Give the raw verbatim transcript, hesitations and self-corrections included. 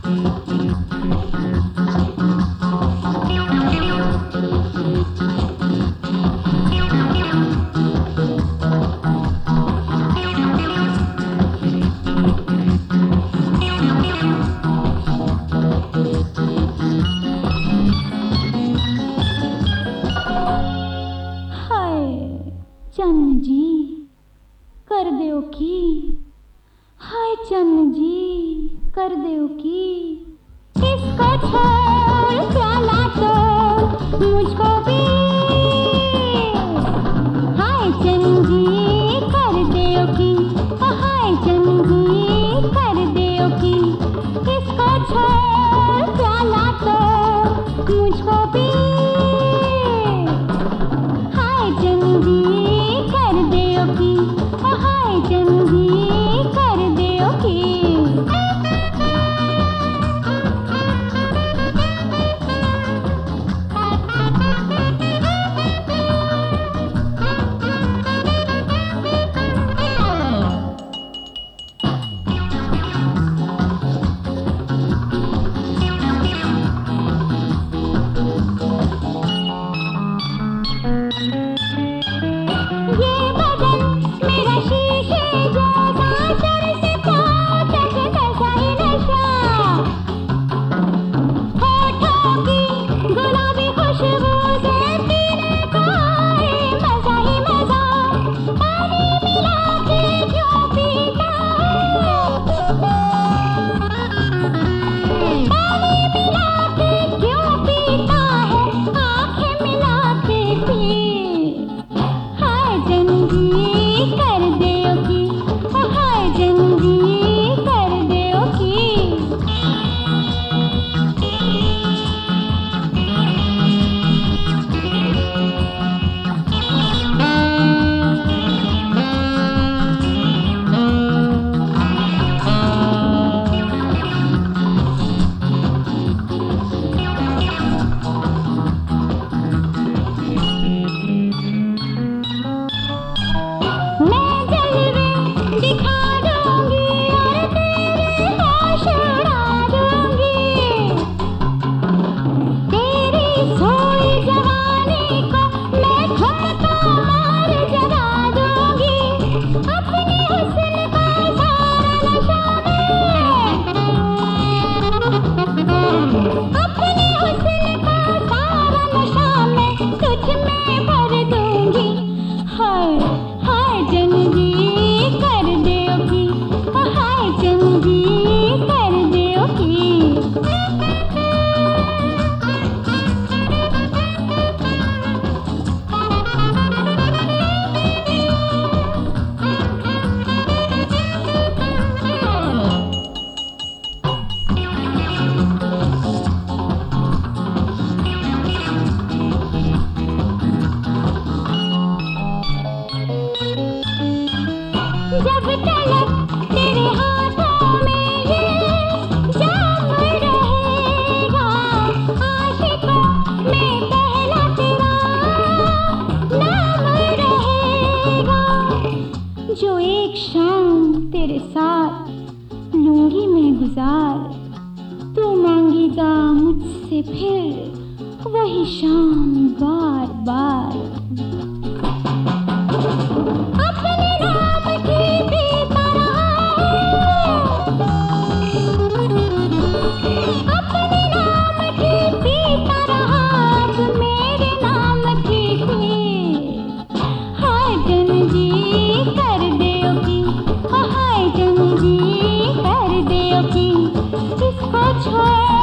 चन्न जी कर दो की, हाय चन्न जी कर दो की, इसको छोड़ प्याला तो मुझको भी, हाय चन्न जी कर दो की, हाय चन्न जी कर दो की, इसको छोड़ प्याला तो मुझको भी, हाय चन्न जी कर दो की, हाय चन्न जी कर दो की। जब तलक तेरे हाथों में ये जाम रहेगा, आशिकों में पहला तेरा नाम रहेगा। जो एक शाम तेरे साथ लूंगी मैं गुजार, तू मांगेगा मुझसे फिर वही शाम बार बार। कर दो की, हाय चन्न जी कर दो की, इसको छोड़